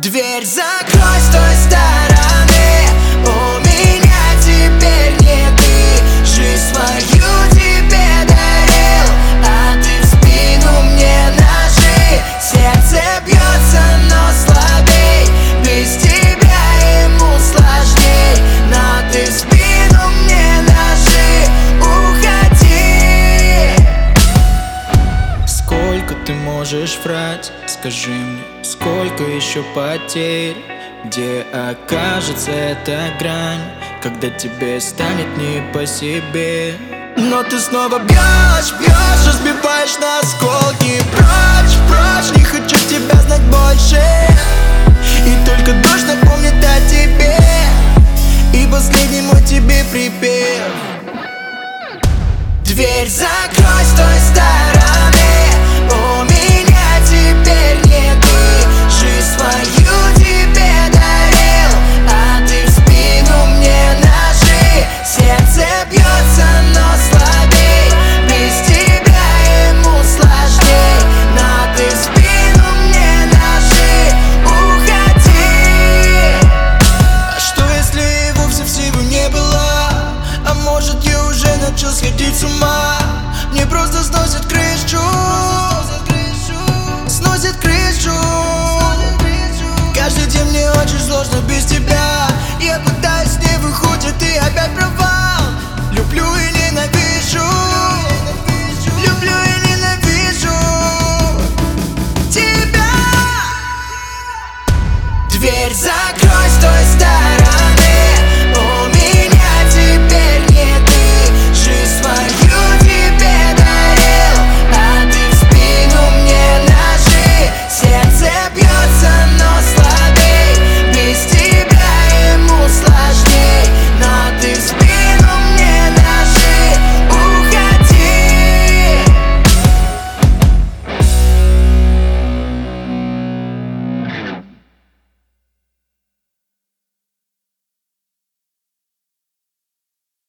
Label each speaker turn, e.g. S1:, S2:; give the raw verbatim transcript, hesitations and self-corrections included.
S1: Дверь закрой с той стороны, у меня теперь не ты. Жизнь свою тебе дарил, а ты в спину мне ножи. Сердце бьется, но слабей, без тебя ему сложней. Но ты в спину мне ножи, уходи.
S2: Сколько ты можешь врать? Скажи мне, сколько еще потерь? Где окажется эта грань, когда тебе станет не по себе?
S1: Но ты снова бьешь, бьешь, разбиваешь на осколки. Прочь, прочь, не хочу тебя знать больше. И только дождь напомнит о тебе, и последний мой тебе припев. Дверь закрой с той стороны, у меня теперь не ты. Жизнь свою тебе дарил, а ты в спину мне ножи. Сердце бьется, но слабей, без тебя ему сложней. Но ты в спину мне ножи, уходи. А что если и вовсе всего не было? А может я уже начал сходить с ума? Мне просто сносит крышу, сносит крышу. Каждый день мне очень сложно без тебя. Я пытаюсь, не выходит, и опять провал. Люблю и ненавижу, люблю и ненавижу тебя. Дверь закрой с той стороны,